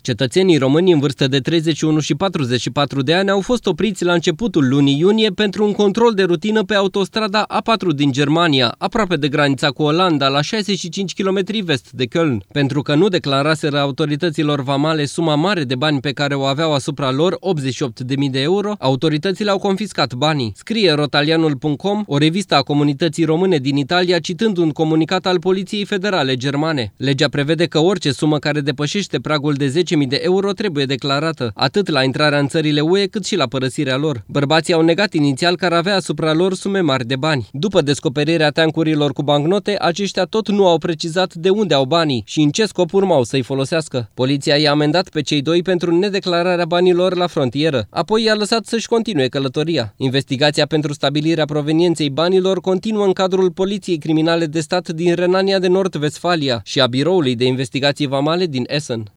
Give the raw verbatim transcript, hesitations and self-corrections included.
Cetățenii români în vârstă de treizeci și unu și patruzeci și patru de ani au fost opriți la începutul lunii iunie pentru un control de rutină pe autostrada A patru din Germania, aproape de granița cu Olanda, la șaizeci și cinci kilometri vest de Köln. Pentru că nu declaraseră autorităților vamale suma mare de bani pe care o aveau asupra lor, optzeci și opt de mii de euro, autoritățile au confiscat banii. Scrie rotalianul punct com, o revistă a comunității române din Italia, citând un comunicat al Poliției Federale Germane. Legea prevede că orice sumă care depășește pragul de zece mii de euro trebuie declarată, atât la intrarea în țările U E cât și la părăsirea lor. Bărbații au negat inițial că ar avea asupra lor sume mari de bani. După descoperirea teancurilor cu bancnote, aceștia tot nu au precizat de unde au banii și în ce scop urmau să-i folosească. Poliția i-a amendat pe cei doi pentru nedeclararea banilor la frontieră. Apoi i-a lăsat să-și continue călătoria. Investigația pentru stabilirea provenienței banilor continuă în cadrul Poliției Criminale de Stat din Renania de Nord-Vestfalia și a Biroului de Investigații Vamale din Essen.